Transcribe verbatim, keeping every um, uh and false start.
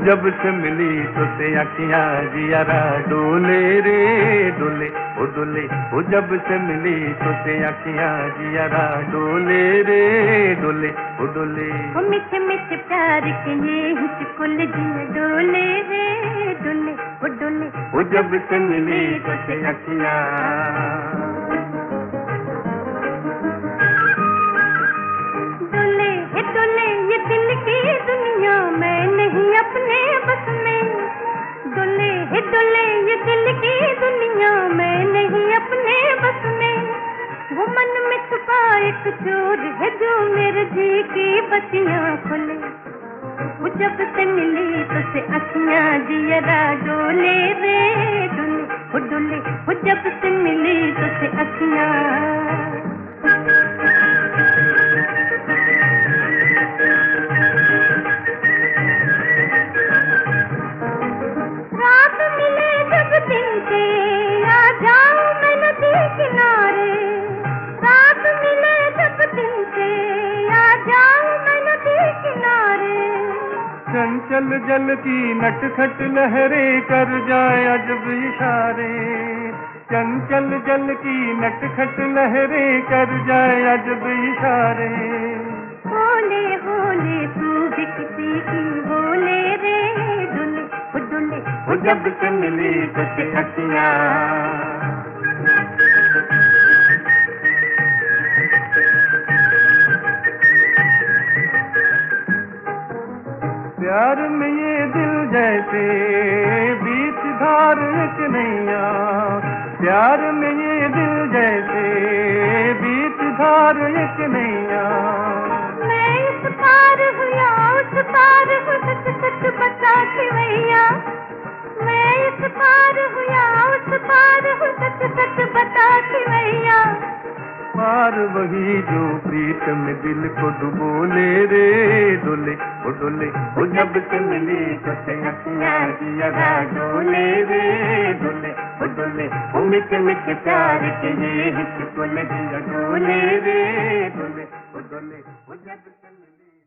जब से मिली तो से अखियां जियारा डोले रे डोले ओ डोले ओ जब से मिली तो से अखियां जियारा डोले रे डोले ओ डोले ओ मीठे मीठे प्यार के ये हिचकुल जिया डोले रे डोले ओ डोले ओ जब से मिली तो से अखियां डोले हे डोले ये दिल की दुनिया मैं नहीं अपने बस में डोले हे डोले ये दिल की दुनिया मैं नहीं अपने बस में वो मन में छुपा एक चोर है जो मेरे जी की बत्तियां खोले वो जब से मिली तो से अखियां जियरा डोले रे डोले वो डोले वो जब से मिली तो से अखियां चंचल जल की नटखट लहरे कर जाए अजब इशारे चंचल जल की नटखट लहरे कर जाए अजब इशारे होले होले तू भी किसी की होले रे डोले वो डोले वो जब से मिली तो से अखियां प्यार में ये दिल जैसे बीच धार एक नैया प्यार में ये दिल जैसे बीच धार एक नैया मैं इस पार हुआ उस पार हूँ सच सच बता के भैया मैं इस पार हुआ उस पार हूँ सच सच बता के भैया पार वही जो प्रीतम दिल को डुबोले रे डोले ओ डोले ओ जब से मिली तो से अखियां जिया डोले रे डोले ओ डोले ओ मीठे मीठे प्यार के ये हिचकुल जिया डोले रे डोले ओ डोले ओ जब से मिली